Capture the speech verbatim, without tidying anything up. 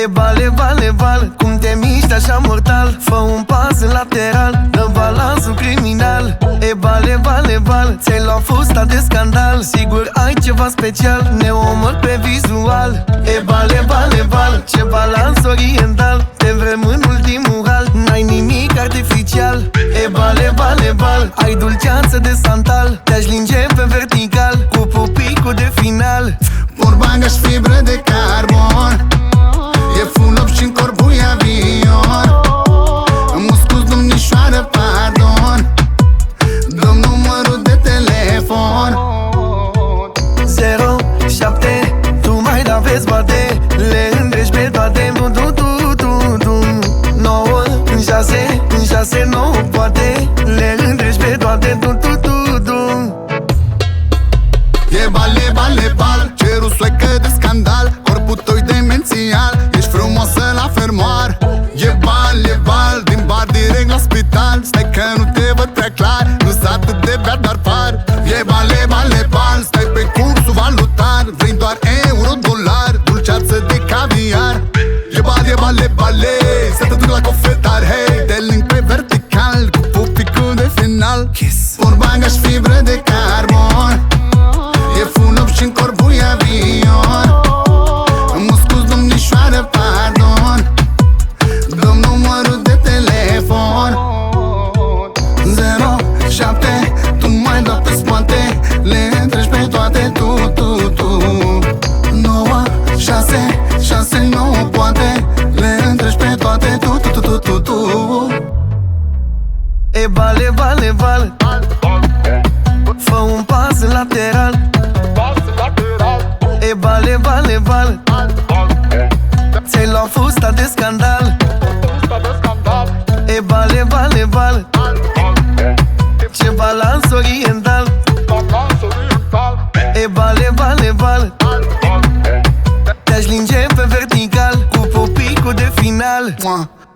E bale, bale, bal, cum te miști așa mortal. Fă un pas în lateral, dă balansul criminal. E bale, bale, bal, ți-ai luat fusta de scandal. Sigur ai ceva special, ne omor pe vizual. E bale, bale, bal, ce balans oriental. Te vrem în ultimul hal, n-ai nimic artificial. E bale, bale, bal, ai dulceață de santal. Te-aș linge pe vertical, cu pupicul de final. Porbagă și fibră de carbon, e full up și-n corpul e avion. Muscus, domnișoară, pardon, dăm numărul de telefon. Zero șapte, tu mai da vezi bate, le îndrești pe toate. Tu, tu, tu, tu, tu. Nouă, în șase, în șase, nouă poate, le îndrești pe toate. Tu, tu, tu, tu. E bale, bale, bal, cerul suecă de scandal. Corpul tău-i demențial, ești frumoasă la fermoar. E bal, e bal, din bar direct la spital. Stai că nu te văd prea clar, nu-s atât de beat, dar par. E bale, bale, bal, stai pe cursul valutar. Vrei doar euro, dolar, dulceață de caviar. E bal, e bale, bale, să te duc la cofetar, hei. Te link pe vertical, cu pupicul de final. Porbagă și fibră de carbon, e full up și-n corpul e avion. Muscus, domnișoară, pardon, dăm numărul de telefon. Zero șapte, tu mai dă pe spate, le întreci pe toate. Tu, tu, tu. Nouă șase, șase, nouă poate, le întreci pe toate. Tu, tu, tu, tu, tu, tu. E bale, bale, bal, fă un pas în lateral. E bale, bale, bal, ți-ai luat fusta de scandal. E bale, bale, bal, ce balans oriental. E bale, bale, bal, te-aș linge pe vertical, cu pupicul de final.